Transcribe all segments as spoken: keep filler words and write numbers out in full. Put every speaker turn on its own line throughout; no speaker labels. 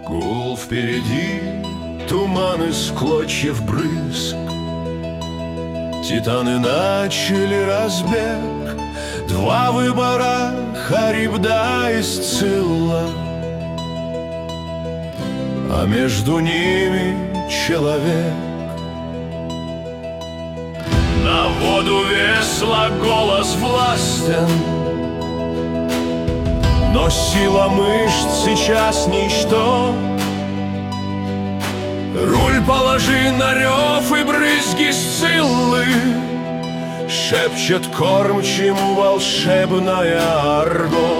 Гул впереди, туман из клочьев брызг. Титаны начали разбег. Два выбора — Харибда и Сцилла, а между ними человек. На воду весла голос властен, но сила мышц сейчас ничто. Руль положи на рев и брызги Сциллы, шепчет кормчему волшебная арго.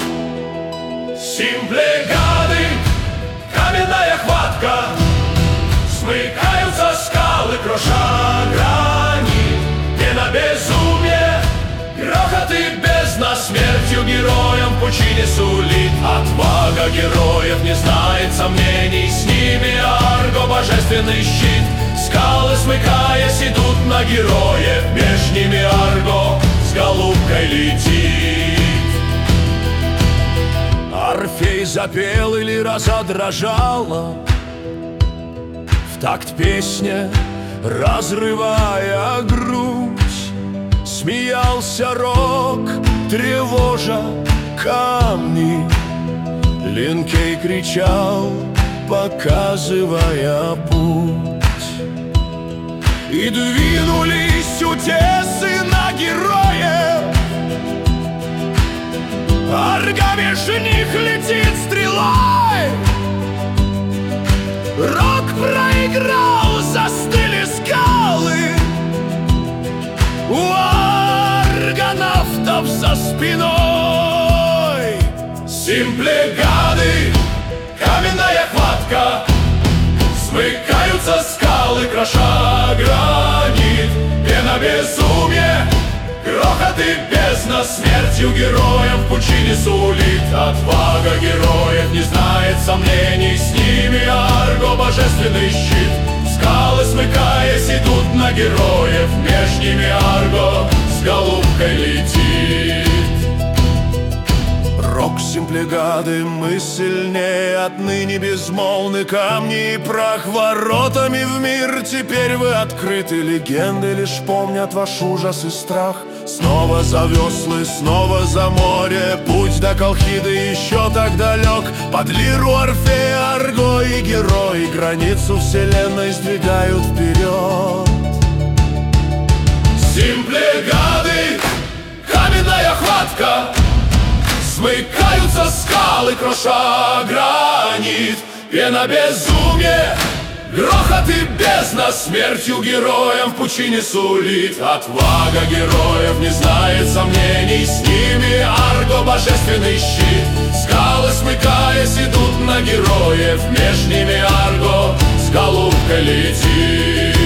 Симплегады, каменная хватка, смыкаются скалы, кроша грани. Пена безумие, грохот и бездна, смертью героям в пучине сулит. Отвага героев не знает сомнений, с ними арго, божественный щит. Скалы, смыкаясь, идут на героев, меж ними арго с голубкой летит. Орфей запел или разодрожала в такт песне, разрывая грудь. Смеялся рок, тревожа камни. Линкей кричал, показывая путь. И двинулись утесы на героев. Арго меж них летит стрелой. Рок проиграл, застыли скалы. У аргонавтов за спиной. Симплегады, каменная хватка, смыкаются скалы, кроша гранит. Пена безумие, грохот и бездна, смертью героям в пучине сулит. Отвага героев не знает сомнений, с ними арго, божественный щит. Скалы, смыкаясь, идут на героев, меж ними арго с голубкой летит. Рок симплегады, мы сильнее, отныне безмолвны камни и прах. Воротами в мир теперь вы открыты, легенды лишь помнят ваш ужас и страх. Снова за веслы, снова за море, путь до Колхиды еще так далек. Под лиру Орфея арго и герои границу вселенной сдвигают вперед. Симплегады, каменная хватка, смыкаются скалы, кроша гранит. Пена безумие, грохот и бездна, смертью героям в пучине сулит. Отвага героев не знает сомнений, с ними арго, божественный щит. Скалы, смыкаясь, идут на героев, меж ними арго с голубкой летит.